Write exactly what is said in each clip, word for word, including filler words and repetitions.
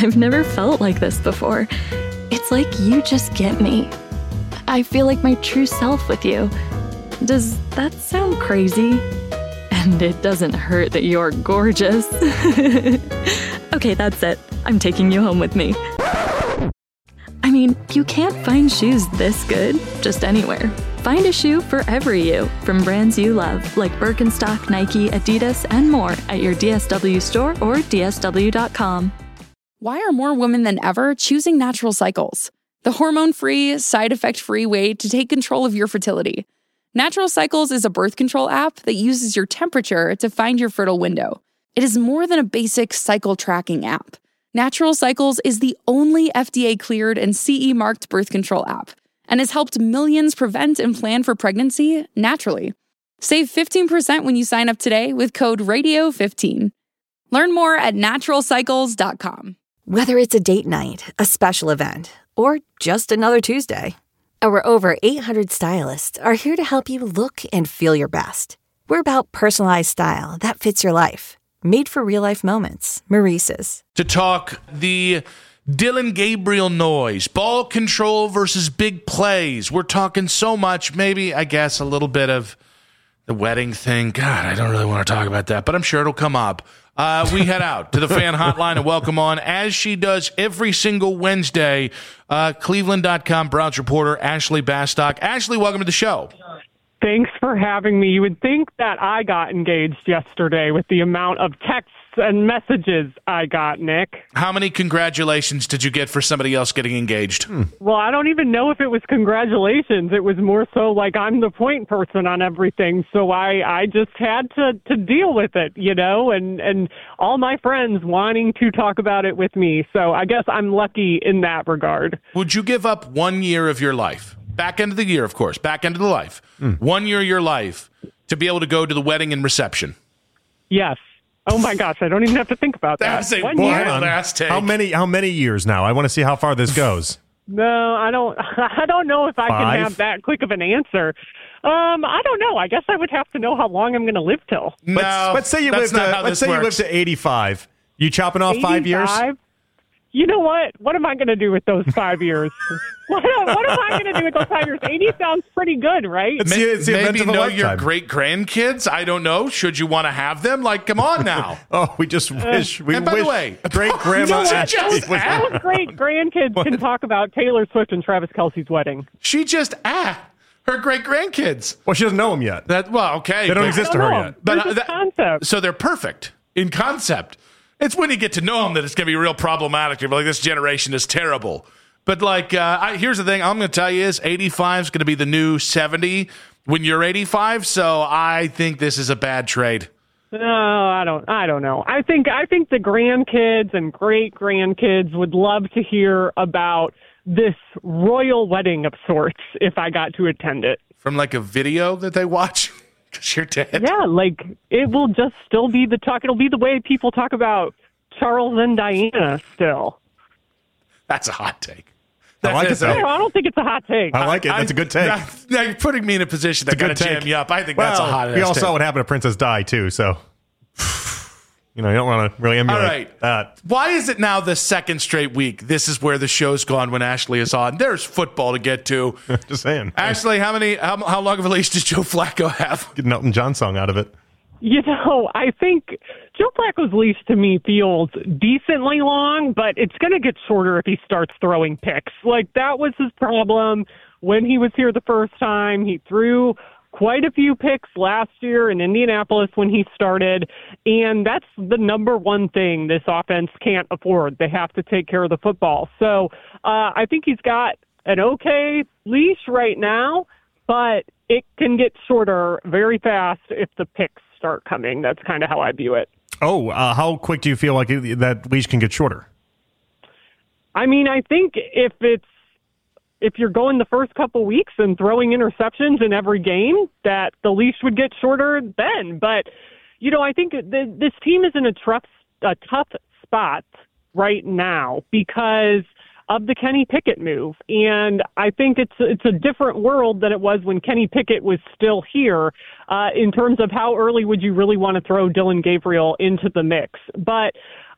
I've never felt like this before. It's like you just get me. I feel like my true self with you. Does that sound crazy? And it doesn't hurt that you're gorgeous. Okay, that's it. I'm taking you home with me. I mean, you can't find shoes this good just anywhere. Find a shoe for every you from brands you love, like Birkenstock, Nike, Adidas, and more at your D S W store or D S W dot com. Why are more women than ever choosing Natural Cycles? The hormone-free, side-effect-free way to take control of your fertility. Natural Cycles is a birth control app that uses your temperature to find your fertile window. It is more than a basic cycle tracking app. Natural Cycles is the only F D A-cleared and C E-marked birth control app and has helped millions prevent and plan for pregnancy naturally. Save fifteen percent when you sign up today with code radio fifteen. Learn more at natural cycles dot com. Whether it's a date night, a special event, or just another Tuesday, our over eight hundred stylists are here to help you look and feel your best. We're about personalized style that fits your life. Made for real-life moments. Maurice's. To talk the Dillon Gabriel noise, ball control versus big plays. We're talking so much, maybe, I guess, a little bit of the wedding thing. God, I don't really want to talk about that, but I'm sure it'll come up. Uh, we head out to the fan hotline and welcome on, as she does every single Wednesday, uh, Cleveland dot com Browns reporter Ashley Bastock. Ashley, welcome to the show. Thanks for having me. You would think that I got engaged yesterday with the amount of texts and messages I got, Nick. How many congratulations did you get for somebody else getting engaged? Hmm. Well, I don't even know if it was congratulations. It was more so like I'm the point person on everything, so I, I just had to, to deal with it, you know, and, and all my friends wanting to talk about it with me. So I guess I'm lucky in that regard. Would you give up one year of your life? Back end of the year, of course. Back end of the life. Mm. One year of your life to be able to go to the wedding and reception. Yes. Oh my gosh, I don't even have to think about that. That's a One boy, year. last take. How many? How many years now? I want to see how far this goes. No, I don't. I don't know if I Five? can have that quick of an answer. Um, I don't know. I guess I would have to know how long I'm going to live till. No, let's, let's say you live that's to. not how Let's this say you live works. to eighty-five. You chopping off five years? eighty-five? You know what? What am I going to do with those five years? what, what am I going to do with those five years? eighty sounds pretty good, right? It's the, it's the event Maybe of a know lifetime. your great-grandkids? I don't know. Should you want to have them? Like, come on now. Oh, we just wish. We and by wish the way, great grandma Did you Ashley just was ask? Those great grandkids can talk about Taylor Swift and Travis Kelce's wedding. She just ah, her great-grandkids. Well, she doesn't know them yet. That well, okay. They don't but- exist I to don't her know. yet. They're But, uh, just that- concepts. So they're perfect in concept. It's when you get to know them that it's going to be real problematic. You're like, this generation is terrible. But, like, uh, I, here's the thing I'm going to tell you is eighty-five is going to be the new seventy when you're eighty-five. So I think this is a bad trade. No, I don't. I don't know. I think I think the grandkids and great grandkids would love to hear about this royal wedding of sorts if I got to attend it. From, like, a video that they watch because you're dead. Yeah, like it will just still be the talk. It'll be the way people talk about Charles and Diana still. That's a hot take. I like it, is though. a- No, I don't think it's a hot take. I like it. That's a good take. I- Now you're putting me in a position that's It's a going good to jam take. you up. I think well, that's a hot we all take. saw what happened to Princess Di, too, so. You know, you don't want to really emulate All right. that. Why is it now the second straight week? This is where the show's gone when Ashley is on. There's football to get to. Just saying. Ashley, how many? How, how long of a leash does Joe Flacco have? Get an Elton John song out of it. You know, I think Joe Flacco's leash to me feels decently long, but it's going to get shorter if he starts throwing picks. Like, that was his problem when he was here the first time. He threw quite a few picks last year in Indianapolis when he started, and that's the number one thing this offense can't afford. They have to take care of the football. So uh, I think he's got an okay leash right now, but it can get shorter very fast if the picks start coming. That's kind of how I view it. Oh, uh, how quick do you feel like it, that leash can get shorter? I mean, I think if it's if you're going the first couple weeks and throwing interceptions in every game, that the leash would get shorter then. But, you know, I think th- this team is in a tough, a tough spot right now because of the Kenny Pickett move. And I think it's it's a different world than it was when Kenny Pickett was still here uh, in terms of how early would you really want to throw Dillon Gabriel into the mix. But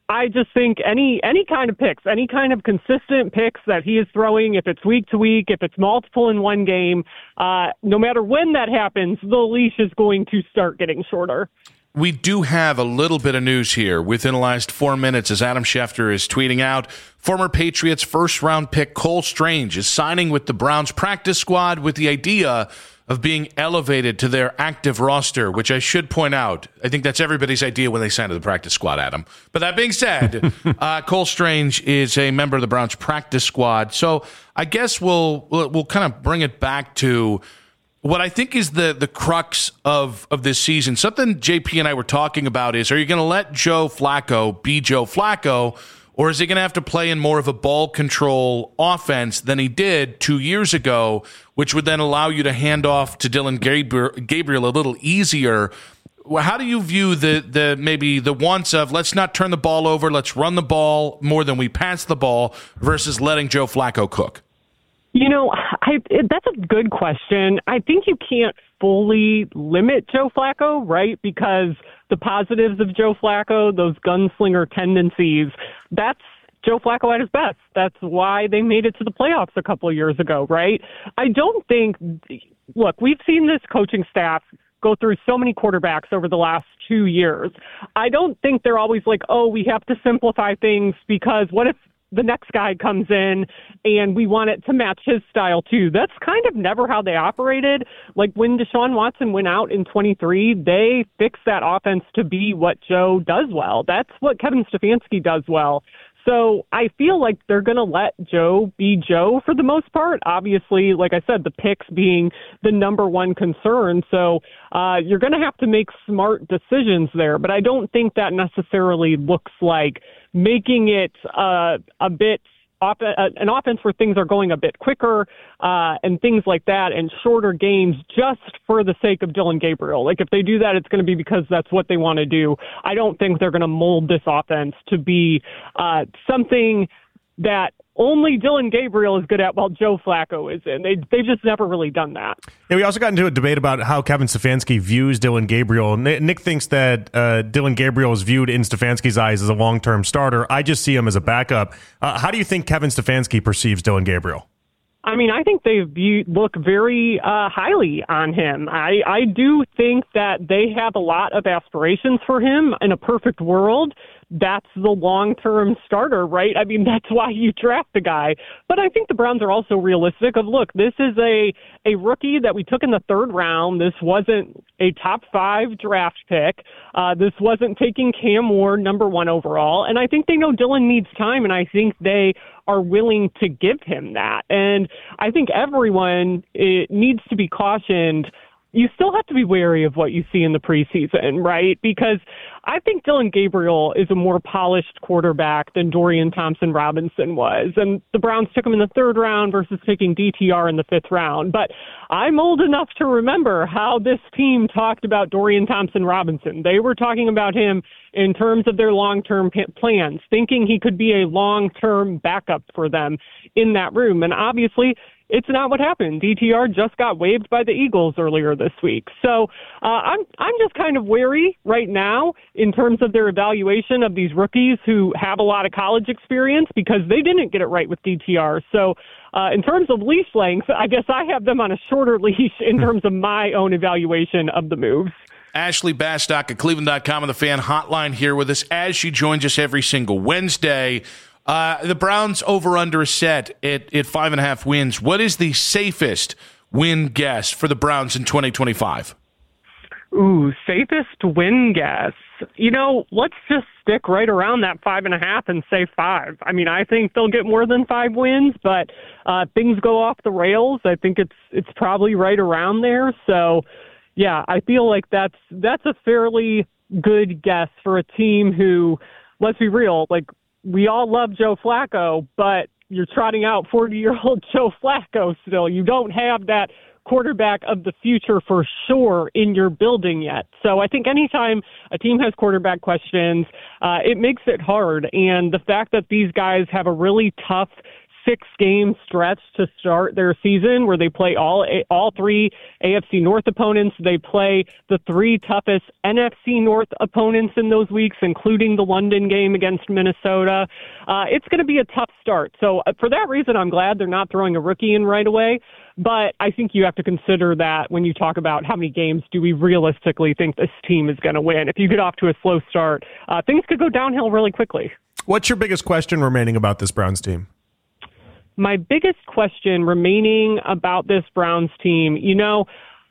I just think any any kind of picks, any kind of consistent picks that he is throwing, if it's week to week, if it's multiple in one game, uh, no matter when that happens, the leash is going to start getting shorter. We do have a little bit of news here within the last four minutes as Adam Schefter is tweeting out. Former Patriots first-round pick Cole Strange is signing with the Browns practice squad with the idea of being elevated to their active roster, which I should point out, I think that's everybody's idea when they sign to the practice squad, Adam. But that being said, uh, Cole Strange is a member of the Browns practice squad. So I guess we'll we'll, we'll kind of bring it back to what I think is the the crux of, of this season. Something J P and I were talking about is, are you going to let Joe Flacco be Joe Flacco, or is he going to have to play in more of a ball control offense than he did two years ago, which would then allow you to hand off to Dillon Gabriel a little easier? How do you view the the maybe the wants of let's not turn the ball over, let's run the ball more than we pass the ball versus letting Joe Flacco cook? You know, I, it, that's a good question. I think you can't fully limit Joe Flacco, right? Because the positives of Joe Flacco, those gunslinger tendencies, that's Joe Flacco at his best. That's why they made it to the playoffs a couple of years ago, right? I don't think, look, we've seen this coaching staff go through so many quarterbacks over the last two years. I don't think they're always like, oh, we have to simplify things because what if the next guy comes in and we want it to match his style too? That's kind of never how they operated. Like when Deshaun Watson went out in twenty-three, they fixed that offense to be what Joe does well. That's what Kevin Stefanski does well. So I feel like they're going to let Joe be Joe for the most part. Obviously, like I said, the picks being the number one concern. So uh, you're going to have to make smart decisions there. But I don't think that necessarily looks like making it uh, a bit off- an offense where things are going a bit quicker uh, and things like that, and shorter games just for the sake of Dillon Gabriel. Like if they do that, it's going to be because that's what they want to do. I don't think they're going to mold this offense to be uh, something that only Dillon Gabriel is good at while Joe Flacco is in. They, they've just never really done that. Yeah, we also got into a debate about how Kevin Stefanski views Dillon Gabriel. Nick thinks that uh, Dillon Gabriel is viewed in Stefanski's eyes as a long-term starter. I just see him as a backup. Uh, how do you think Kevin Stefanski perceives Dillon Gabriel? I mean, I think they view, look very uh, highly on him. I, I do think that they have a lot of aspirations for him. In a perfect world, that's the long-term starter, right? I mean, that's why you draft the guy. But I think the Browns are also realistic of, look, this is a, a rookie that we took in the third round. This wasn't a top five draft pick. Uh, this wasn't taking Cam Ward number one overall. And I think they know Dillon needs time, and I think they are willing to give him that. And I think everyone it needs to be cautioned. You still have to be wary of what you see in the preseason, right? Because I think Dillon Gabriel is a more polished quarterback than Dorian Thompson-Robinson was. And the Browns took him in the third round versus taking D T R in the fifth round. But I'm old enough to remember how this team talked about Dorian Thompson-Robinson. They were talking about him in terms of their long-term plans, thinking he could be a long-term backup for them in that room. And obviously, it's not what happened. D T R just got waived by the Eagles earlier this week. So uh, I'm I'm just kind of wary right now in terms of their evaluation of these rookies who have a lot of college experience because they didn't get it right with D T R. So uh, in terms of leash length, I guess I have them on a shorter leash in terms of my own evaluation of the moves. Ashley Bastock at Cleveland dot com on the Fan Hotline here with us as she joins us every single Wednesday. Uh, the Browns over-under is set at, at five and a half wins. What is the safest win guess for the Browns in twenty twenty-five? Ooh, safest win guess. You know, let's just stick right around that five and a half and say five. I mean, I think they'll get more than five wins, but uh, things go off the rails. I think it's it's probably right around there. So, yeah, I feel like that's that's a fairly good guess for a team who, let's be real, like, we all love Joe Flacco, but you're trotting out forty-year-old Joe Flacco still. You don't have that quarterback of the future for sure in your building yet. So I think anytime a team has quarterback questions, uh, it makes it hard. And the fact that these guys have a really tough six-game stretch to start their season where they play all all three A F C North opponents. They play the three toughest N F C North opponents in those weeks, including the London game against Minnesota. Uh, it's going to be a tough start. So uh, for that reason, I'm glad they're not throwing a rookie in right away. But I think you have to consider that when you talk about how many games do we realistically think this team is going to win. If you get off to a slow start, uh, things could go downhill really quickly. What's your biggest question remaining about this Browns team? My biggest question remaining about this Browns team, you know,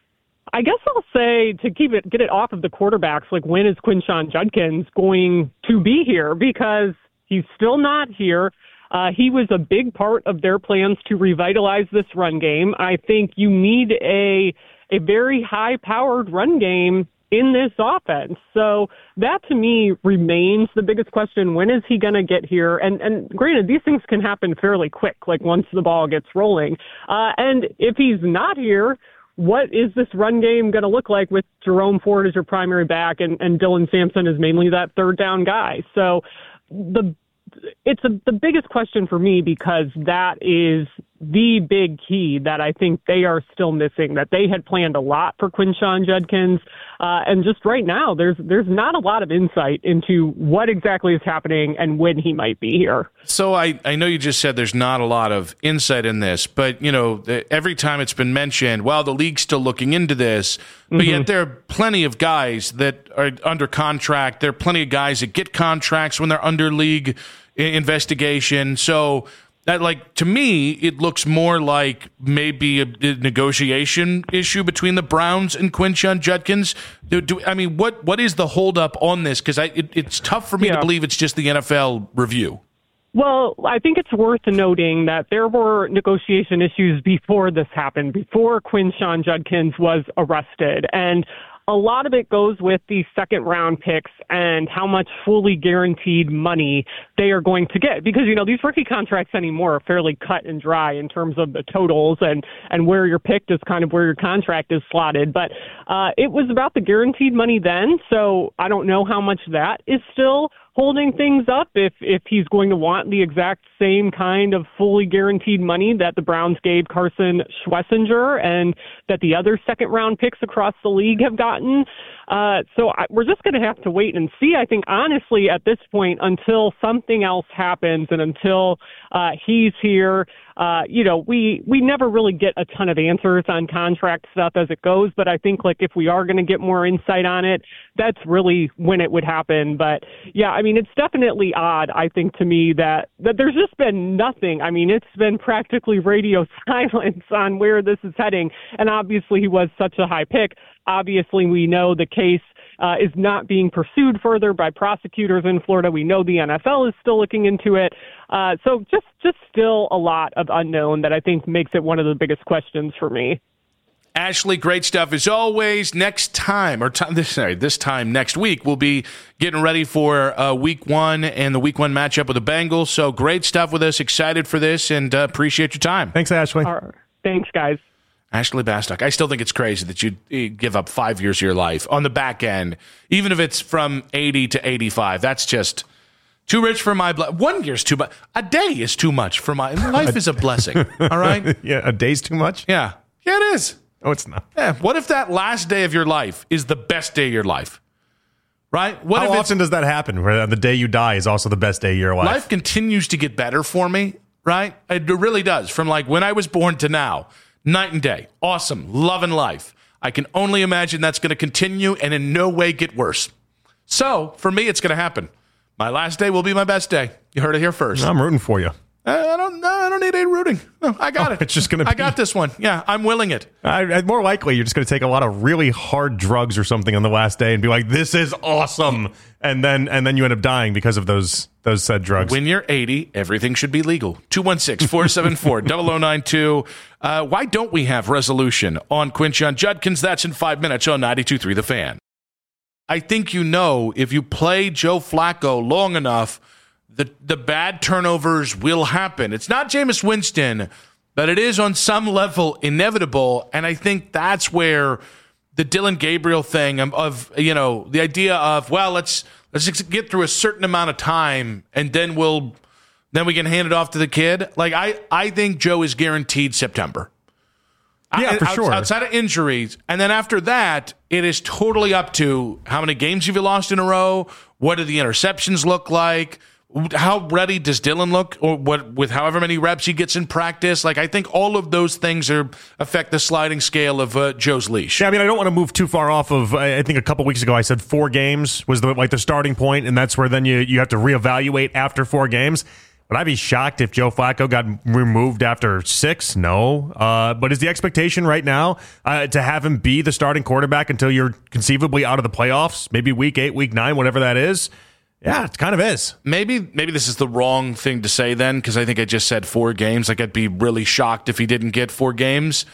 I guess I'll say to keep it, get it off of the quarterbacks, like when is Quinshon Judkins going to be here? Because he's still not here. Uh, he was a big part of their plans to revitalize this run game. I think you need a a very high-powered run game in this offense. So that, to me, remains the biggest question. When is he going to get here? And, and granted, these things can happen fairly quick, like once the ball gets rolling. Uh, and if he's not here, what is this run game going to look like with Jerome Ford as your primary back and, and Dylan Sampson as mainly that third down guy? So the It's a, the biggest question for me because that is the big key that I think they are still missing, that they had planned a lot for Quinshon Judkins. Uh, and just right now, there's there's not a lot of insight into what exactly is happening and when he might be here. So I, I know you just said there's not a lot of insight in this, but, you know, every time it's been mentioned, well, the league's still looking into this, but mm-hmm. yet there are plenty of guys that are under contract. There are plenty of guys that get contracts when they're under league investigation. So that, like, to me, it looks more like maybe a, a negotiation issue between the Browns and Quinshon Judkins. Do, do, I mean, what what is the holdup on this? Because it, it's tough for me yeah. to believe it's just the N F L review. Well, I think it's worth noting that there were negotiation issues before this happened, before Quinshon Judkins was arrested. And a lot of it goes with the second round picks and how much fully guaranteed money they are going to get. Because, you know, these rookie contracts anymore are fairly cut and dry in terms of the totals and, and where you're picked is kind of where your contract is slotted. But uh, it was about the guaranteed money then. So I don't know how much that is still holding things up, if if he's going to want the exact same kind of fully guaranteed money that the Browns gave Carson Schlesinger and that the other second-round picks across the league have gotten. Uh, so I, we're just going to have to wait and see, I think, honestly, at this point, until something else happens and until uh, he's here. Uh, you know, we, we never really get a ton of answers on contract stuff as it goes, but I think, like, if we are going to get more insight on it, that's really when it would happen. But, yeah, I mean, it's definitely odd, I think, to me that, that there's just been nothing. I mean, it's been practically radio silence on where this is heading, and obviously he was such a high pick. Obviously, we know the case uh, is not being pursued further by prosecutors in Florida. We know the N F L is still looking into it. Uh, so just, just still a lot of unknown that I think makes it one of the biggest questions for me. Ashley, great stuff as always. Next time, or t- this, sorry, this time next week, we'll be getting ready for uh, week one and the week one matchup with the Bengals. So great stuff with us. Excited for this and uh, appreciate your time. Thanks, Ashley. All right. Thanks, guys. Ashley Bastock. I still think it's crazy that you give up five years of your life on the back end, even if it's from eighty to eighty-five. That's just too rich for my blood. One year's too much. A day is too much for my life. Is a blessing. All right. Yeah, a day's too much. Yeah, yeah, it is. Oh, it's not. Yeah. What if that last day of your life is the best day of your life? Right? What How if often does that happen? Where the day you die is also the best day of your life? Life continues to get better for me. Right? It really does. From like when I was born to now. Night and day. Awesome. Loving life. I can only imagine that's going to continue and in no way get worse. So, for me, it's going to happen. My last day will be my best day. You heard it here first. I'm rooting for you. I don't no, I don't need any rooting. No, I got oh, it. It's just going to I got this one. Yeah, I'm willing it. I, more likely, you're just going to take a lot of really hard drugs or something on the last day and be like, this is awesome. And then and then you end up dying because of those those said drugs. When you're eighty, everything should be legal. two one six, four seven four, zero zero nine two. Uh, why don't we have resolution on Quinshon Judkins? That's in five minutes on ninety-two point three The Fan. I think you know if you play Joe Flacco long enough, the the bad turnovers will happen. It's not Jameis Winston, but it is on some level inevitable. And I think that's where the Dylan Gabriel thing of, of you know, the idea of, well, let's let's just get through a certain amount of time and then we'll then we can hand it off to the kid. Like, I, I think Joe is guaranteed September. Yeah, I, for out, sure. Outside of injuries. And then after that, it is totally up to how many games have you lost in a row? What do the interceptions look like? How ready does Dylan look, or what with however many reps he gets in practice? Like, I think all of those things are affect the sliding scale of uh, Joe's leash. Yeah, I mean, I don't want to move too far off of. I think a couple weeks ago I said four games was the like the starting point, and that's where then you you have to reevaluate after four games. Would I be shocked if Joe Flacco got removed after six? No. Uh, but is the expectation right now uh, to have him be the starting quarterback until you're conceivably out of the playoffs? Maybe week eight, week nine, whatever that is. Yeah, it kind of is. Maybe maybe this is the wrong thing to say then, because I think I just said four games. Like, I'd be really shocked if he didn't get four games.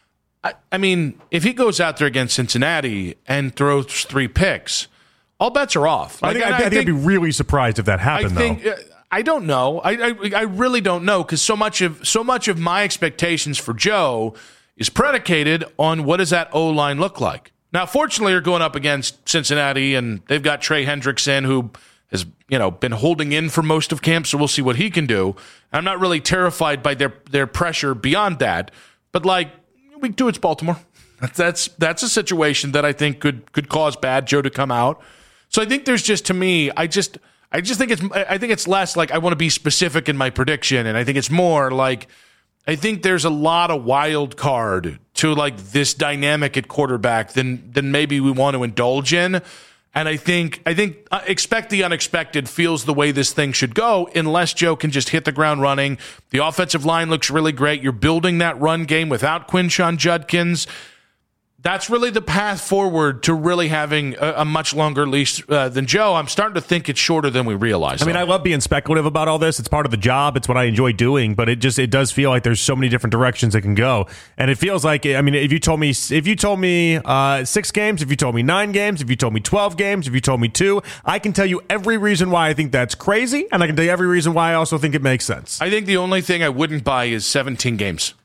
I, I mean, if he goes out there against Cincinnati and throws three picks, all bets are off. Like, I, think, I, I, I think think I'd be really surprised if that happened, I think, though. Uh, I don't know. I, I I really don't know, because so much of so much of my expectations for Joe is predicated on what does that O-line look like. Now, fortunately, you're going up against Cincinnati, and they've got Trey Hendrickson, who has, you know, been holding in for most of camp, so we'll see what he can do. I'm not really terrified by their their pressure beyond that, but like week two, it's Baltimore. That's that's a situation that I think could could cause Bad Joe to come out. So I think there's just, to me, I just I just think it's I think it's less like I want to be specific in my prediction, and I think it's more like I think there's a lot of wild card to like this dynamic at quarterback than than maybe we want to indulge in. And I think I think uh, expect the unexpected feels the way this thing should go, unless Joe can just hit the ground running. The offensive line looks really great. You're building that run game without Quinshon Judkins. That's really the path forward to really having a, a much longer leash uh, than Joe. I'm starting to think it's shorter than we realize. I mean, though. I love being speculative about all this. It's part of the job. It's what I enjoy doing, but it just it does feel like there's so many different directions it can go. And it feels like, I mean, if you told me if you told me uh, six games, if you told me nine games, if you told me twelve games, if you told me two, I can tell you every reason why I think that's crazy, and I can tell you every reason why I also think it makes sense. I think the only thing I wouldn't buy is seventeen games.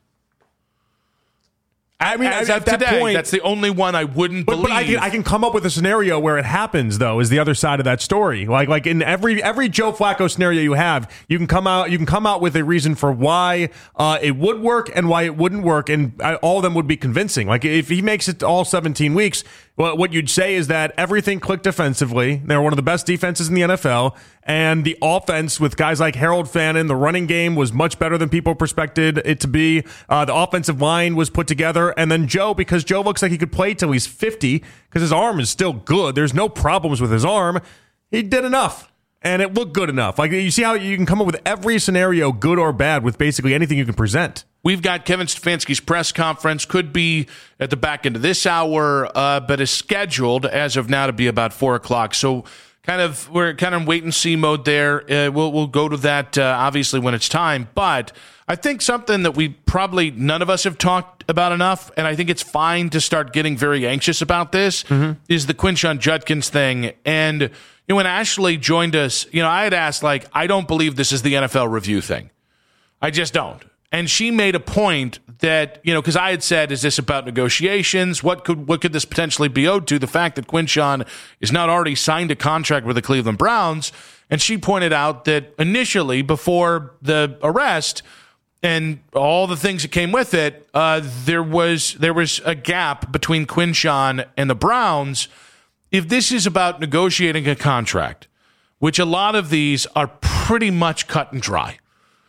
I mean, As at of that today, point, that's the only one I wouldn't But, believe. but I can I can come up with a scenario where it happens, though, is the other side of that story. Like like in every every Joe Flacco scenario you have, you can come out you can come out with a reason for why uh, it would work and why it wouldn't work, and all of them would be convincing. Like if he makes it all seventeen weeks, well, what you'd say is that everything clicked defensively. They're one of the best defenses in the N F L, and the offense with guys like Harold Fannin, the running game was much better than people expected it to be. Uh, the offensive line was put together, and then Joe, because Joe looks like he could play till he's fifty, because his arm is still good. There's no problems with his arm. He did enough, and it looked good enough. Like you see how you can come up with every scenario, good or bad, with basically anything you can present. We've got Kevin Stefanski's press conference, could be at the back end of this hour, uh, but is scheduled as of now to be about four o'clock. So kind of we're kind of wait and see mode there. Uh, we'll we'll go to that uh, obviously when it's time. But I think something that we probably none of us have talked about enough, and I think it's fine to start getting very anxious about this, mm-hmm. is the Quinshon Judkins thing. And you know, when Ashley joined us, you know, I had asked, like, I don't believe this is the N F L review thing. I just don't. And she made a point that, you know, because I had said, is this about negotiations? What could what could this potentially be owed to? The fact that Quinshon is not already signed a contract with the Cleveland Browns. And she pointed out that initially, before the arrest and all the things that came with it, uh, there was there was a gap between Quinshon and the Browns. If this is about negotiating a contract, which a lot of these are pretty much cut and dry,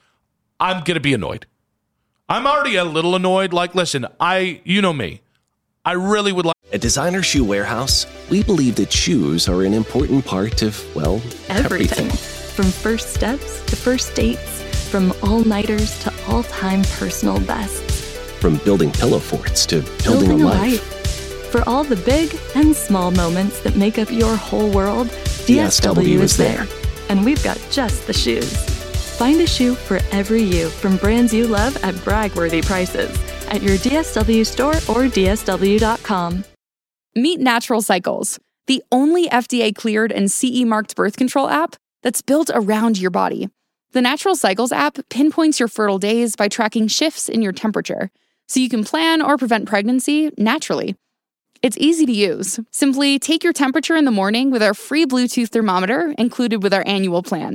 I'm going to be annoyed. I'm already a little annoyed. Like, listen, I, you know me. I really would like. At Designer Shoe Warehouse, we believe that shoes are an important part of, well, Everything. everything. From first steps to first dates, from all-nighters to all-time personal bests. From building pillow forts to building, Building a a life. life. For all the big and small moments that make up your whole world, D S W is there. And we've got just the shoes. Find a shoe for every you from brands you love at brag-worthy prices at your D S W store or D S W dot com. Meet Natural Cycles, the only F D A-cleared and C E-marked birth control app that's built around your body. The Natural Cycles app pinpoints your fertile days by tracking shifts in your temperature, so you can plan or prevent pregnancy naturally. It's easy to use. Simply take your temperature in the morning with our free Bluetooth thermometer included with our annual plan.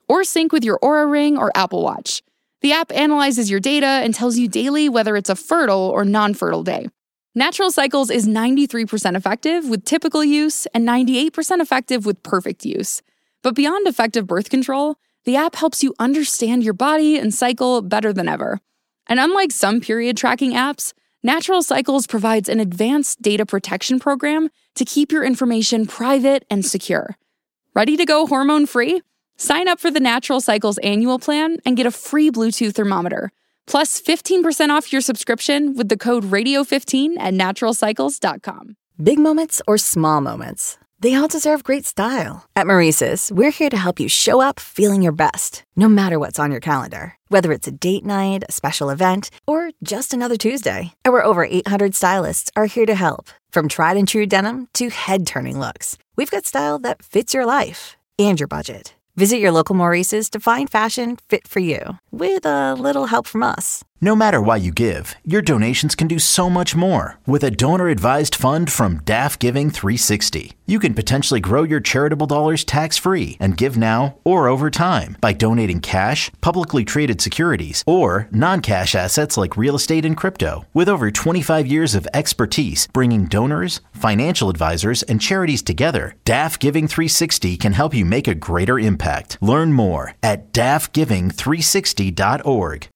or sync with your Oura Ring or Apple Watch. The app analyzes your data and tells you daily whether it's a fertile or non-fertile day. Natural Cycles is ninety-three percent effective with typical use and ninety-eight percent effective with perfect use. But beyond effective birth control, the app helps you understand your body and cycle better than ever. And unlike some period tracking apps, Natural Cycles provides an advanced data protection program to keep your information private and secure. Ready to go hormone-free? Sign up for the Natural Cycles annual plan and get a free Bluetooth thermometer, plus fifteen percent off your subscription with the code radio fifteen at natural cycles dot com. Big moments or small moments, they all deserve great style. At Maurice's, we're here to help you show up feeling your best, no matter what's on your calendar. Whether it's a date night, a special event, or just another Tuesday. Our over eight hundred stylists are here to help. From tried and true denim to head-turning looks, we've got style that fits your life and your budget. Visit your local Maurice's to find fashion fit for you, with a little help from us. No matter what you give, your donations can do so much more. With a donor-advised fund from D A F Giving three sixty, you can potentially grow your charitable dollars tax-free and give now or over time by donating cash, publicly traded securities, or non-cash assets like real estate and crypto. With over twenty-five years of expertise bringing donors, financial advisors, and charities together, D A F Giving three sixty can help you make a greater impact. Learn more at D A F giving three sixty dot org.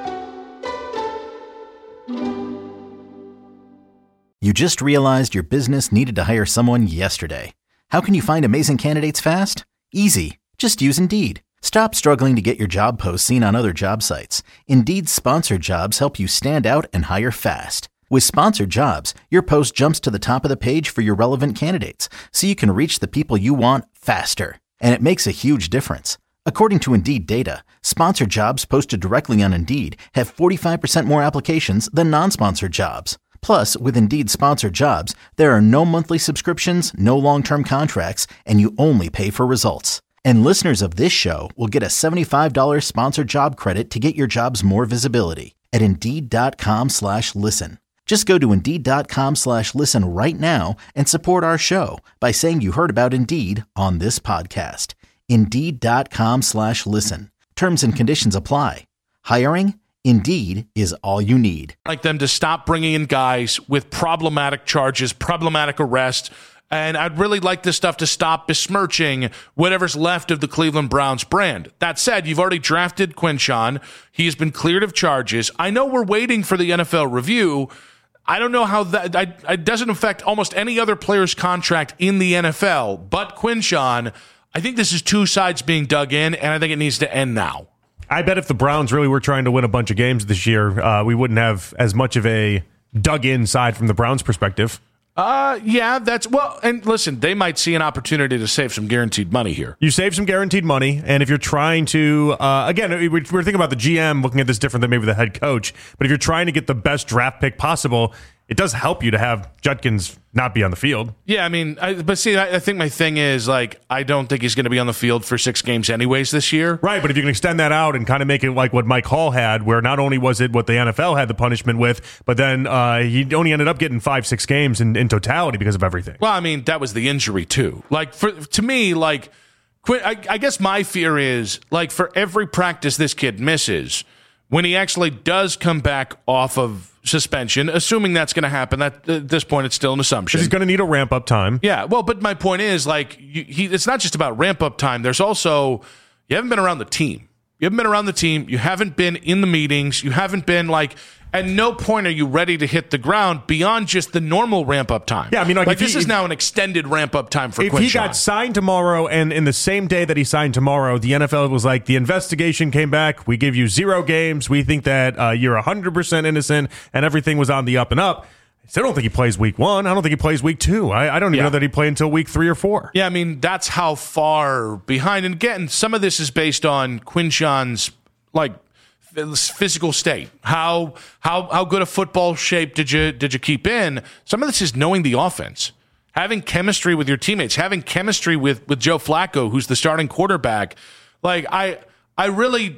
You just realized your business needed to hire someone yesterday. How can you find amazing candidates fast? Easy. Just use Indeed. Stop struggling to get your job posts seen on other job sites. Indeed's sponsored jobs help you stand out and hire fast. With sponsored jobs, your post jumps to the top of the page for your relevant candidates, so you can reach the people you want faster. And it makes a huge difference. According to Indeed data, sponsored jobs posted directly on Indeed have forty-five percent more applications than non-sponsored jobs. Plus, with Indeed sponsored jobs, there are no monthly subscriptions, no long-term contracts, and you only pay for results. And listeners of this show will get a seventy-five dollars sponsored job credit to get your jobs more visibility at Indeed.com slash listen. Just go to Indeed.com slash listen right now and support our show by saying you heard about Indeed on this podcast. Indeed.com slash listen. Terms and conditions apply. Hiring? Indeed is all you need. Like them to stop bringing in guys with problematic charges, problematic arrests, and I'd really like this stuff to stop besmirching whatever's left of the Cleveland Browns brand. That said, you've already drafted Quinshon. He's been cleared of charges. I know we're waiting for the N F L review. I don't know how that I, it doesn't affect almost any other player's contract in the N F L, but Quinshon, I think this is two sides being dug in, and I think it needs to end now. I bet if the Browns really were trying to win a bunch of games this year, uh, we wouldn't have as much of a dug-in side from the Browns' perspective. Uh, yeah, that's, well, and listen, they might see an opportunity to save some guaranteed money here. You save some guaranteed money, and if you're trying to, uh, again, we're thinking about the G M looking at this different than maybe the head coach, but if you're trying to get the best draft pick possible, it does help you to have Judkins not be on the field. Yeah, I mean, I, but see, I, I think my thing is, like, I don't think he's going to be on the field for six games anyways this year. Right, but if you can extend that out and kind of make it like what Mike Hall had, where not only was it what the N F L had the punishment with, but then uh, he only ended up getting five, six games in, in totality because of everything. Well, I mean, that was the injury, too. Like, for to me, like, I, I guess my fear is, like, for every practice this kid misses, when he actually does come back off of suspension, assuming that's going to happen, that at this point it's still an assumption. He's going to need a ramp up time. Yeah, well, but my point is, like, you, he, it's not just about ramp up time. There's also, you haven't been around the team. You haven't been around the team. You haven't been in the meetings. You haven't been, like, at no point are you ready to hit the ground beyond just the normal ramp up time. Yeah, I mean, like, like if this he, is if, now an extended ramp up time for if Quinshon. He got signed tomorrow, and in the same day that he signed tomorrow, the N F L was like, the investigation came back. We give you zero games. We think that uh, you're one hundred percent innocent, and everything was on the up and up. I still don't think he plays week one. I don't think he plays week two. I, I don't even yeah. know that he played until week three or four. Yeah, I mean, that's how far behind. And again, some of this is based on Quinshon's, like, physical state. How how how good a football shape did you did you keep in? Some of this is knowing the offense, having chemistry with your teammates, having chemistry with with Joe Flacco, who's the starting quarterback. Like I I really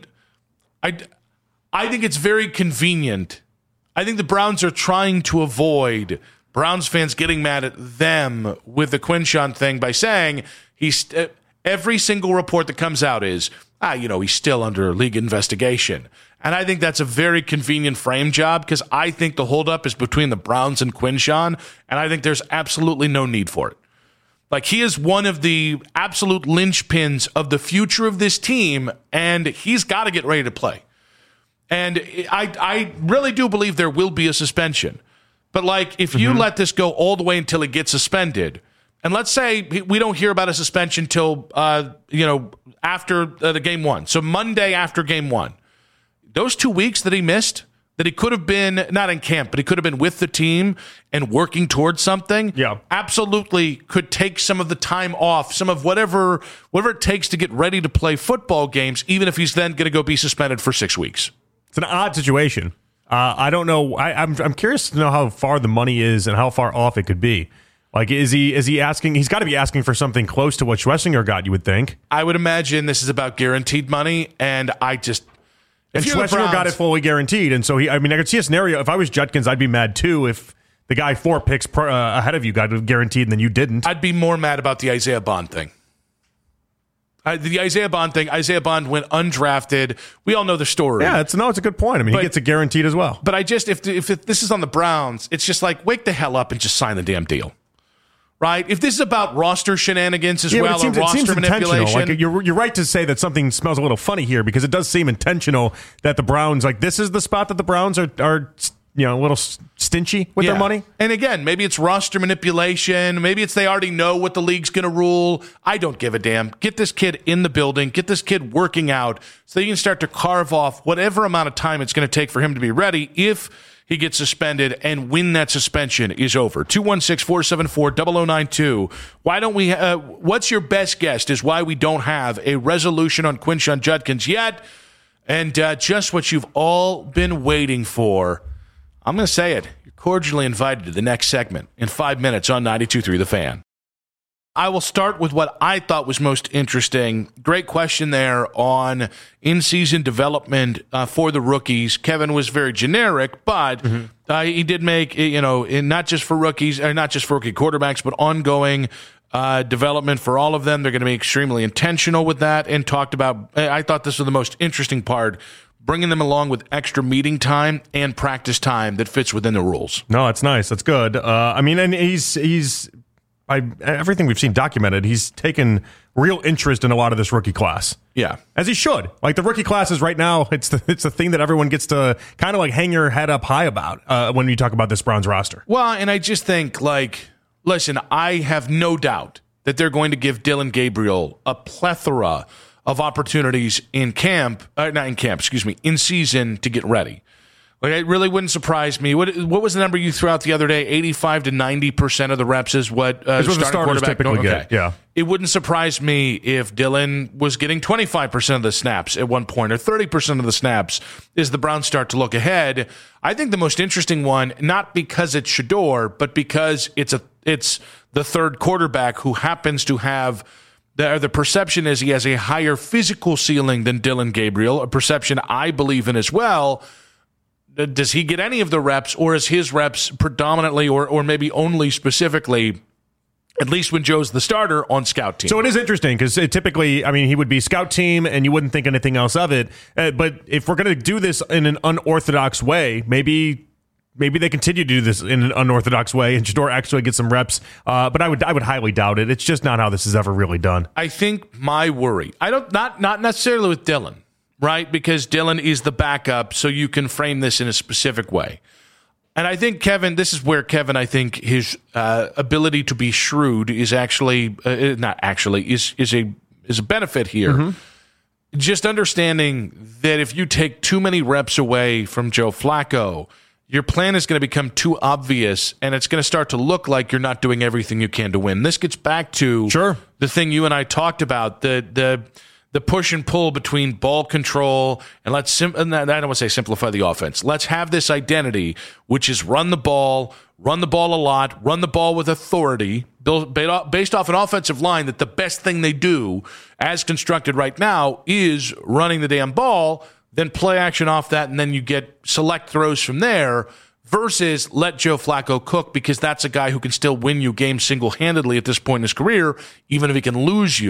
I I think it's very convenient. I think the Browns are trying to avoid Browns fans getting mad at them with the Quinshon thing by saying he's every single report that comes out is ah, you know, he's still under league investigation. And I think that's a very convenient frame job because I think the holdup is between the Browns and Quinshon, and I think there's absolutely no need for it. Like, he is one of the absolute linchpins of the future of this team, and he's got to get ready to play. And I, I really do believe there will be a suspension. But, like, if you mm-hmm. let this go all the way until he gets suspended, and let's say we don't hear about a suspension till, uh, you know, after uh, the game one. So Monday after game one. Those two weeks that he missed, that he could have been, not in camp, but he could have been with the team and working towards something, yeah. absolutely could take some of the time off, some of whatever whatever it takes to get ready to play football games, even if he's then going to go be suspended for six weeks. It's an odd situation. Uh, I don't know. I, I'm I'm curious to know how far the money is and how far off it could be. Like, is he is he asking? He's got to be asking for something close to what Schlesinger got, you would think. I would imagine this is about guaranteed money, and I just... And Schlesinger got it fully guaranteed, and so he. I mean, I could see a scenario. If I was Judkins, I'd be mad too if the guy four picks per, uh, ahead of you got it guaranteed, and then you didn't. I'd be more mad about the Isaiah Bond thing. I, the Isaiah Bond thing. Isaiah Bond went undrafted. We all know the story. Yeah, it's no, it's a good point. I mean, but, he gets it guaranteed as well. But I just, if if this is on the Browns, it's just like, wake the hell up and just sign the damn deal. Right? If this is about roster shenanigans as yeah, well, it seems, or roster it seems manipulation. Like, you're, you're right to say that something smells a little funny here because it does seem intentional that the Browns, like, this is the spot that the Browns are, are you know, a little stingy with yeah. their money. And again, maybe it's roster manipulation. Maybe it's they already know what the league's going to rule. I don't give a damn. Get this kid in the building. Get this kid working out so you can start to carve off whatever amount of time it's going to take for him to be ready if he gets suspended and when that suspension is over. two one six, four seven four, zero zero nine two. Why don't we, uh, what's your best guess is why we don't have a resolution on Quinshon Judkins yet? And uh, just what you've all been waiting for. I'm going to say it. You're cordially invited to the next segment in five minutes on ninety-two point three The Fan. I will start with what I thought was most interesting. Great question there on in-season development uh, for the rookies. Kevin was very generic, but mm-hmm. uh, he did make, you know, in not just for rookies, or not just for rookie quarterbacks, but ongoing uh, development for all of them. They're going to be extremely intentional with that, and talked about, I thought this was the most interesting part, bringing them along with extra meeting time and practice time that fits within the rules. No, it's nice. That's good. Uh, I mean, and he's he's... I, everything we've seen documented, he's taken real interest in a lot of this rookie class. Yeah. As he should. Like, the rookie classes right now, it's the, it's the thing that everyone gets to kind of like hang your head up high about uh, when you talk about this Browns roster. Well, and I just think, like, listen, I have no doubt that they're going to give Dillon Gabriel a plethora of opportunities in camp, uh, not in camp, excuse me, in season to get ready. Like, it really wouldn't surprise me. What what was the number you threw out the other day? eighty-five to ninety percent of the reps is what uh, starting starting quarterback typically okay. get. Yeah. It wouldn't surprise me if Dillon was getting twenty-five percent of the snaps at one point, or thirty percent of the snaps as the Browns start to look ahead. I think the most interesting one, not because it's Shedeur, but because it's a it's the third quarterback who happens to have the, the perception is he has a higher physical ceiling than Dillon Gabriel, a perception I believe in as well. Does he get any of the reps, or is his reps predominantly, or or maybe only specifically, at least when Joe's the starter, on scout team? So it is interesting because typically, I mean, he would be scout team and you wouldn't think anything else of it. Uh, but if we're going to do this in an unorthodox way, maybe maybe they continue to do this in an unorthodox way and Shedeur actually gets some reps. Uh, but I would I would highly doubt it. It's just not how this is ever really done. I think my worry, I don't not not necessarily with Dillon. Right, because Dillon is the backup, so you can frame this in a specific way. And I think, Kevin, this is where Kevin, I think his uh, ability to be shrewd is actually, uh, not actually, is is a is a benefit here. Mm-hmm. Just understanding that if you take too many reps away from Joe Flacco, your plan is going to become too obvious, and it's going to start to look like you're not doing everything you can to win. This gets back to sure. the thing you and I talked about, the the the push and pull between ball control and let's sim- and I don't want to say simplify the offense. Let's have this identity, which is run the ball, run the ball a lot, run the ball with authority, build, based off an offensive line that the best thing they do, as constructed right now, is running the damn ball, then play action off that, and then you get select throws from there, versus let Joe Flacco cook, because that's a guy who can still win you games single-handedly at this point in his career, even if he can lose you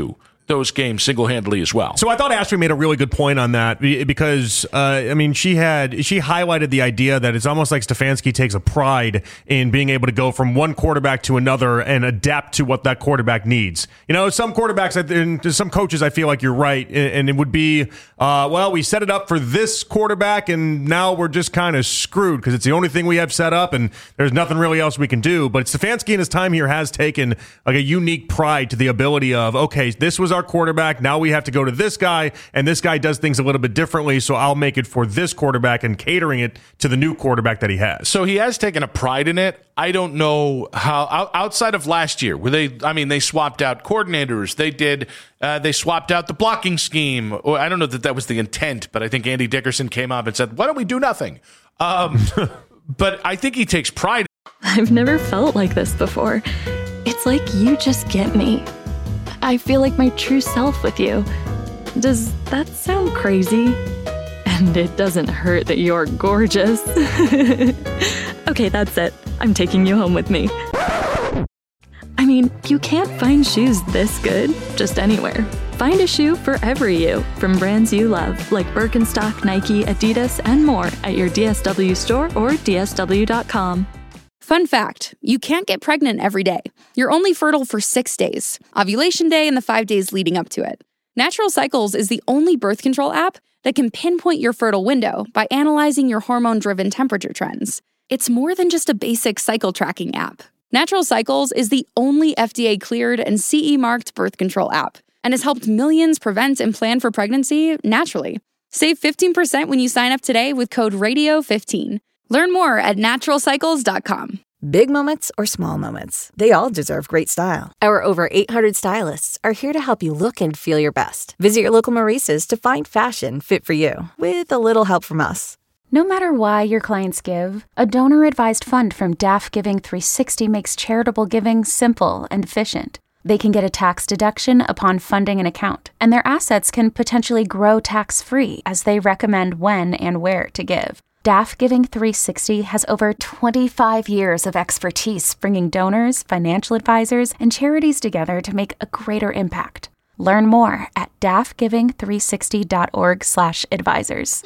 those games single-handedly as well. So I thought Astrid made a really good point on that because, uh, I mean, she had she highlighted the idea that it's almost like Stefanski takes a pride in being able to go from one quarterback to another and adapt to what that quarterback needs. You know, some quarterbacks, and some coaches, I feel like you're right, and it would be, uh, well, we set it up for this quarterback, and now we're just kind of screwed because it's the only thing we have set up, and there's nothing really else we can do. But Stefanski in his time here has taken like a unique pride to the ability of, okay, this was our quarterback. Now we have to go to this guy, and this guy does things a little bit differently, so I'll make it for this quarterback and catering it to the new quarterback that he has. So he has taken a pride in it. I don't know how, outside of last year, where they, I mean, they swapped out coordinators. They did, uh, they swapped out the blocking scheme. Or I don't know that that was the intent, but I think Andy Dickerson came up and said, why don't we do nothing? Um, but I think he takes pride. I've never felt like this before. It's like you just get me. I feel like my true self with you. Does that sound crazy? And it doesn't hurt that you're gorgeous. Okay, that's it. I'm taking you home with me. I mean, you can't find shoes this good just anywhere. Find a shoe for every you from brands you love, like Birkenstock, Nike, Adidas, and more at your D S W store or D S W dot com. Fun fact, you can't get pregnant every day. You're only fertile for six days, ovulation day and the five days leading up to it. Natural Cycles is the only birth control app that can pinpoint your fertile window by analyzing your hormone-driven temperature trends. It's more than just a basic cycle tracking app. Natural Cycles is the only F D A-cleared and C E-marked birth control app and has helped millions prevent and plan for pregnancy naturally. Save fifteen percent when you sign up today with code radio fifteen. Learn more at natural cycles dot com. Big moments or small moments, they all deserve great style. Our over eight hundred stylists are here to help you look and feel your best. Visit your local Maurice's to find fashion fit for you, with a little help from us. No matter why your clients give, a donor-advised fund from D A F Giving three sixty makes charitable giving simple and efficient. They can get a tax deduction upon funding an account, and their assets can potentially grow tax-free as they recommend when and where to give. D A F Giving three sixty has over twenty-five years of expertise bringing donors, financial advisors, and charities together to make a greater impact. Learn more at D A F giving three sixty dot org slash advisors.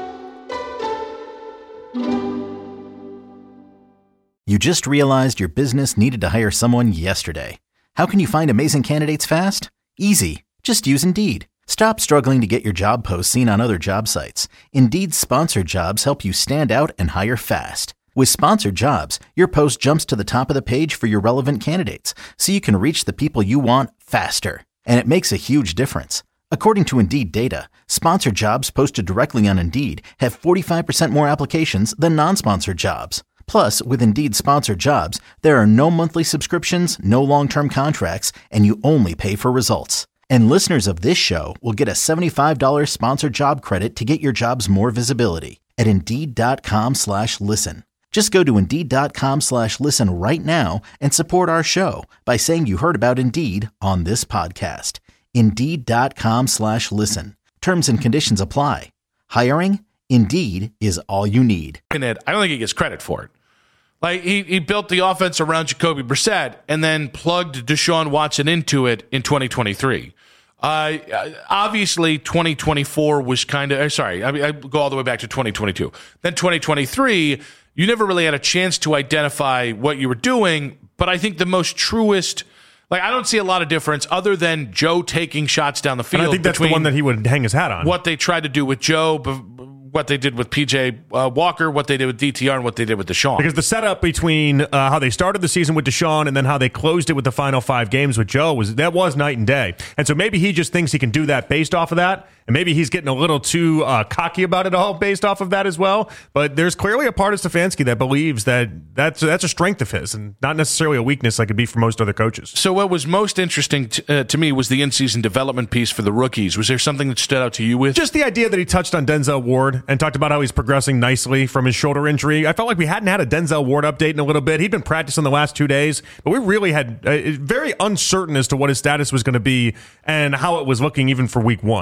You just realized your business needed to hire someone yesterday. How can you find amazing candidates fast? Easy. Just use Indeed. Stop struggling to get your job posts seen on other job sites. Indeed's sponsored jobs help you stand out and hire fast. With sponsored jobs, your post jumps to the top of the page for your relevant candidates, so you can reach the people you want faster. And it makes a huge difference. According to Indeed data, sponsored jobs posted directly on Indeed have forty-five percent more applications than non-sponsored jobs. Plus, with Indeed sponsored jobs, there are no monthly subscriptions, no long-term contracts, and you only pay for results. And listeners of this show will get a seventy-five dollars sponsored job credit to get your jobs more visibility at Indeed.com slash listen. Just go to Indeed.com slash listen right now and support our show by saying you heard about Indeed on this podcast. Indeed.com slash listen. Terms and conditions apply. Hiring? Indeed is all you need. I don't think he gets credit for it. Like, he, he built the offense around Jacoby Brissett and then plugged Deshaun Watson into it in twenty twenty-three. Uh, obviously, twenty twenty-four was kind of, sorry, I, mean, I go all the way back to twenty twenty-two. Then twenty twenty-three, you never really had a chance to identify what you were doing, but I think the most truest, like, I don't see a lot of difference other than Joe taking shots down the field. And I think that's the one that he would hang his hat on. What they tried to do with Joe, what they did with P J uh, Walker, what they did with D T R, and what they did with Deshaun. Because the setup between uh, how they started the season with Deshaun and then how they closed it with the final five games with Joe, was that was night and day. And so maybe he just thinks he can do that based off of that. And maybe he's getting a little too uh, cocky about it all based off of that as well. But there's clearly a part of Stefanski that believes that that's, that's a strength of his and not necessarily a weakness like it could be for most other coaches. So what was most interesting t- uh, to me was the in-season development piece for the rookies. Was there something that stood out to you with? Just the idea that he touched on Denzel Ward and talked about how he's progressing nicely from his shoulder injury. I felt like we hadn't had a Denzel Ward update in a little bit. He'd been practicing the last two days, but we really had uh, very uncertain as to what his status was going to be and how it was looking even for week one. And week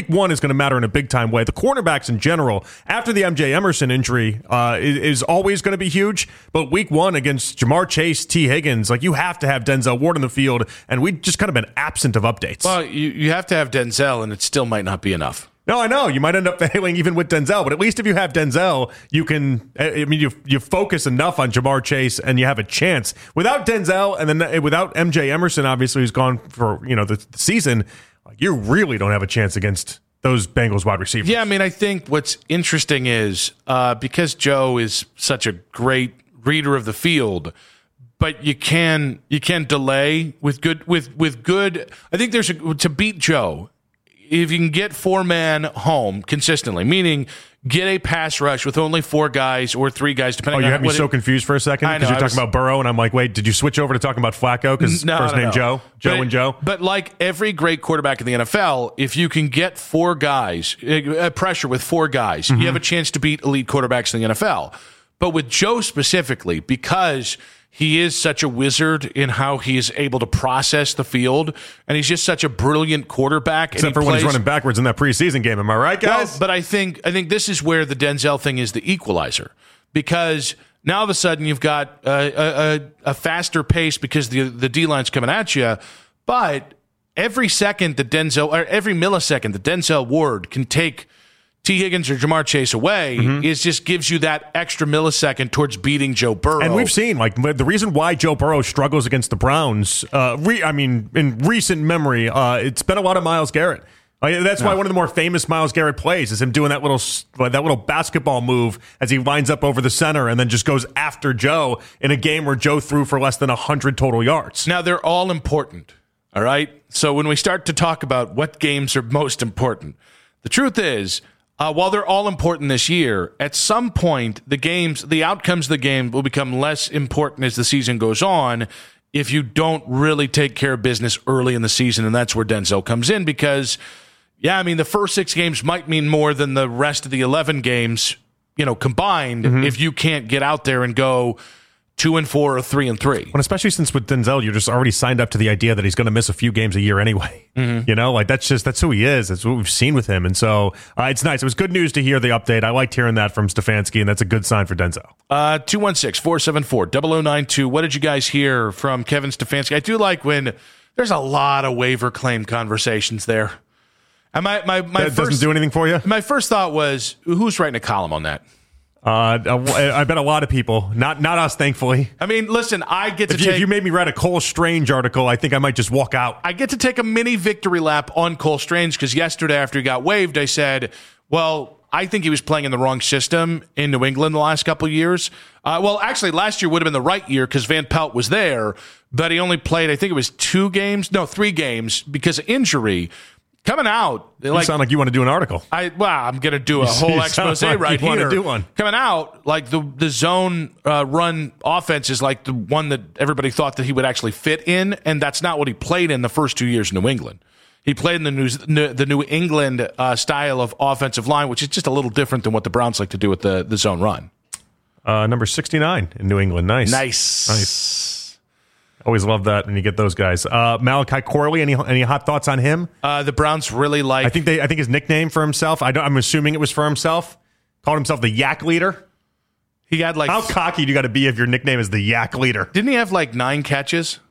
one is going to matter in a big-time way. The cornerbacks in general, after the M J Emerson injury, uh, is, is always going to be huge. But week one against Jamar Chase, T. Higgins, like you have to have Denzel Ward in the field, and we've just kind of been absent of updates. Well, you, you have to have Denzel, and it still might not be enough. No, I know. You might end up failing even with Denzel, but at least if you have Denzel, you can, I mean, you you focus enough on Jamar Chase and you have a chance. Without Denzel and then without M J Emerson, obviously, who's gone for, you know, the, the season, you really don't have a chance against those Bengals wide receivers. Yeah, I mean, I think what's interesting is uh, because Joe is such a great reader of the field, but you can you can delay with good with with good. I think there's a, to beat Joe. If you can get four-man home consistently, meaning get a pass rush with only four guys or three guys, depending on... Oh, you on had me so it, confused for a second because you're talking was, about Burrow, and I'm like, wait, did you switch over to talking about Flacco because no, first no, name no. Joe? Joe but, and Joe? But like every great quarterback in the N F L, if you can get four guys, uh, pressure with four guys, mm-hmm. you have a chance to beat elite quarterbacks in the N F L. But with Joe specifically, because... he is such a wizard in how he is able to process the field, and he's just such a brilliant quarterback. Except and for plays, when he's running backwards in that preseason game. Am I right, guys? Well, but I think I think this is where the Denzel thing is the equalizer, because now all of a sudden you've got a, a, a faster pace because the the D-line's coming at you, but every second that Denzel, or every millisecond that Denzel Ward can take T. Higgins or Jamar Chase away mm-hmm. is just gives you that extra millisecond towards beating Joe Burrow. And we've seen, like, the reason why Joe Burrow struggles against the Browns, uh, re- I mean, in recent memory, uh, it's been a lot of Myles Garrett. Uh, that's why no. one of the more famous Myles Garrett plays is him doing that little that little basketball move as he lines up over the center and then just goes after Joe in a game where Joe threw for less than one hundred total yards. Now, they're all important, all right? So when we start to talk about what games are most important, the truth is, Uh, while they're all important this year, at some point, the games, the outcomes of the game will become less important as the season goes on if you don't really take care of business early in the season, and that's where Denzel comes in because, yeah, I mean, the first six games might mean more than the rest of the eleven games, you know, combined mm-hmm. if you can't get out there and go two and four or three and three. Well, especially since with Denzel, you're just already signed up to the idea that he's going to miss a few games a year anyway. Mm-hmm. You know, like that's just, that's who he is. That's what we've seen with him. And so uh, it's nice. It was good news to hear the update. I liked hearing that from Stefanski, and that's a good sign for Denzel. Uh, two one six, four seven four, zero zero nine two. What did you guys hear from Kevin Stefanski? I do like when there's a lot of waiver claim conversations there. And my, my, my that first, doesn't do anything for you? My first thought was, who's writing a column on that? Uh, I bet a lot of people, not not us, thankfully. I mean, listen, I get to if you, take... If you made me write a Cole Strange article, I think I might just walk out. I get to take a mini victory lap on Cole Strange because yesterday after he got waived, I said, well, I think he was playing in the wrong system in New England the last couple of years. Uh, well, actually, last year would have been the right year because Van Pelt was there, but he only played, I think it was two games, no, three games because of injury. Coming out, you like, sound like you want to do an article. I well, I'm going to do a whole expose like right you here. Want to do one. Coming out, like the the zone uh, run offense is like the one that everybody thought that he would actually fit in, and that's not what he played in the first two years in New England. He played in the New the New England uh, style of offensive line, which is just a little different than what the Browns like to do with the the zone run. Uh, number sixty-nine in New England, nice, nice, nice. Always love that when you get those guys. Uh, Malachi Corley, any any hot thoughts on him? Uh, the Browns really like. I think they. I think his nickname for himself. I don't, I'm assuming it was for himself. Called himself the Yak Leader. He had like. How cocky do you got to be if your nickname is the Yak Leader? Didn't he have like nine catches?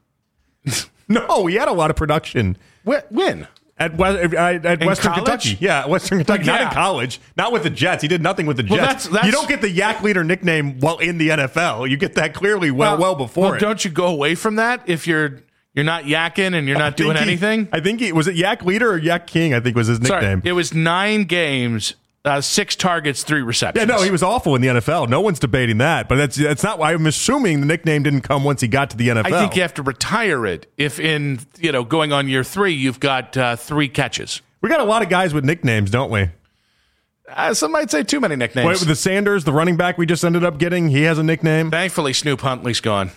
No, he had a lot of production. When? At, West, at, at Western college? Kentucky. Yeah, Western Kentucky. Like, not yeah. in college. Not with the Jets. He did nothing with the Jets. Well, that's, that's, you don't get the Yak Leader nickname while in the N F L. You get that clearly well, well, well before well, it. Don't you go away from that if you're you're not yakking and you're not doing he, anything? I think he was it Yak Leader or Yak King, I think was his nickname. Sorry, it was nine games, uh, six targets, three receptions. Yeah, no, he was awful in the N F L. No one's debating that. But that's that's not why I'm assuming the nickname didn't come once he got to the N F L. I think you have to retire it if in, you know, going on year three, you've got uh, three catches. We got a lot of guys with nicknames, don't we? Uh, some might say too many nicknames. Wait, with the Sanders, the running back we just ended up getting, he has a nickname. Thankfully, Snoop Huntley's gone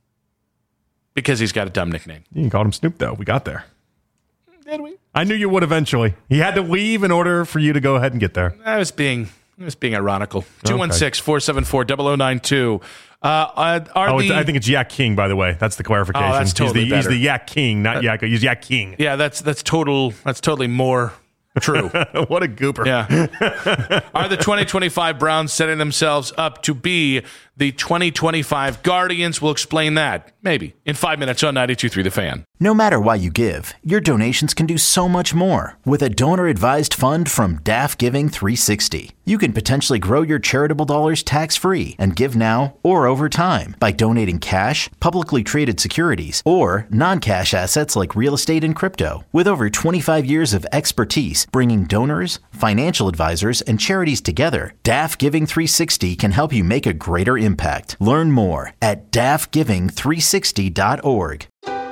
because he's got a dumb nickname. You can call him Snoop, though. We got there. Did we? I knew you would eventually. He had to leave in order for you to go ahead and get there. I was being, I was being ironical. two one six, four seven four, zero zero nine two. Uh, are oh, the, I think it's Yak King, by the way. That's the clarification. Oh, that's totally he's, the, better. he's the Yak King, not uh, Yak. He's Yak King. Yeah, that's that's total. That's totally more True. What a goober. Yeah. Are the twenty twenty-five Browns setting themselves up to be the twenty twenty-five Guardians? We'll explain that, maybe, in five minutes on ninety-two point three The Fan. No matter why you give, your donations can do so much more with a donor-advised fund from D A F Giving three sixty. You can potentially grow your charitable dollars tax-free and give now or over time by donating cash, publicly traded securities, or non-cash assets like real estate and crypto. With over twenty-five years of expertise bringing donors, financial advisors, and charities together, D A F Giving three sixty can help you make a greater impact. Learn more at D A F giving three sixty dot org.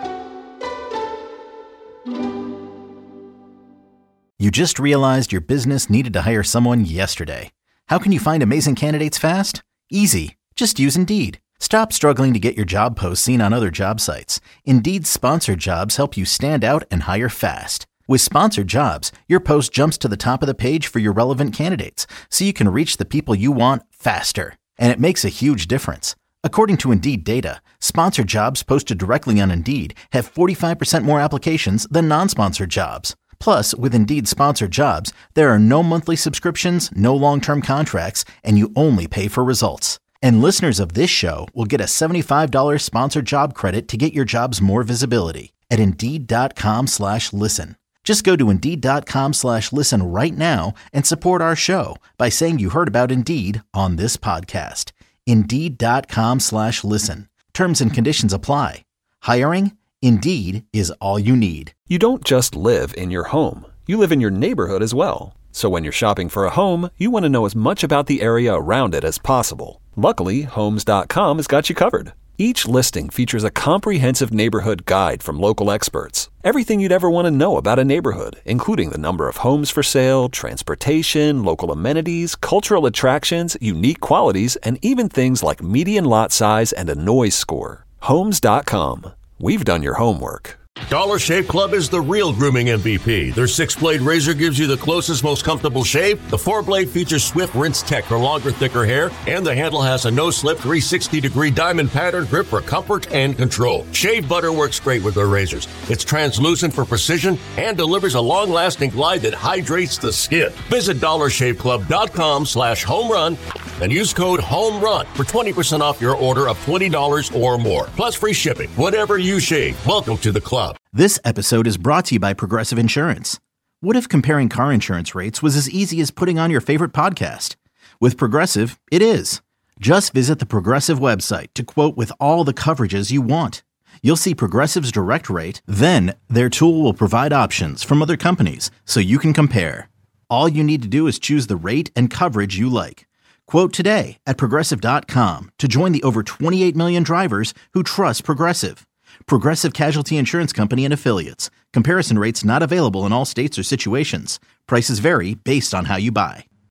You just realized your business needed to hire someone yesterday. How can you find amazing candidates fast? Easy. Just use Indeed. Stop struggling to get your job posts seen on other job sites. Indeed's sponsored jobs help you stand out and hire fast. With sponsored jobs, your post jumps to the top of the page for your relevant candidates, so you can reach the people you want faster. And it makes a huge difference. According to Indeed data, sponsored jobs posted directly on Indeed have forty-five percent more applications than non-sponsored jobs. Plus, with Indeed sponsored jobs, there are no monthly subscriptions, no long-term contracts, and you only pay for results. And listeners of this show will get a seventy-five dollars sponsored job credit to get your jobs more visibility at Indeed.com slash listen. Just go to Indeed.com slash listen right now and support our show by saying you heard about Indeed on this podcast. Indeed.com slash listen. Terms and conditions apply. Hiring? Indeed is all you need. You don't just live in your home. You live in your neighborhood as well. So when you're shopping for a home, you want to know as much about the area around it as possible. Luckily, Homes dot com has got you covered. Each listing features a comprehensive neighborhood guide from local experts. Everything you'd ever want to know about a neighborhood, including the number of homes for sale, transportation, local amenities, cultural attractions, unique qualities, and even things like median lot size and a noise score. Homes dot com. We've done your homework. Dollar Shave Club is the real grooming M V P. Their six-blade razor gives you the closest, most comfortable shave. The four-blade features swift rinse tech for longer, thicker hair. And the handle has a no-slip three sixty degree diamond pattern grip for comfort and control. Shave butter works great with their razors. It's translucent for precision and delivers a long-lasting glide that hydrates the skin. Visit dollar shave club dot com slash home run and use code HOMERUN for twenty percent off your order of twenty dollars or more. Plus free shipping. Whatever you shave, welcome to the club. This episode is brought to you by Progressive Insurance. What if comparing car insurance rates was as easy as putting on your favorite podcast? With Progressive, it is. Just visit the Progressive website to quote with all the coverages you want. You'll see Progressive's direct rate, then their tool will provide options from other companies so you can compare. All you need to do is choose the rate and coverage you like. Quote today at Progressive dot com to join the over twenty-eight million drivers who trust Progressive. Progressive Casualty Insurance Company and Affiliates. Comparison rates not available in all states or situations. Prices vary based on how you buy.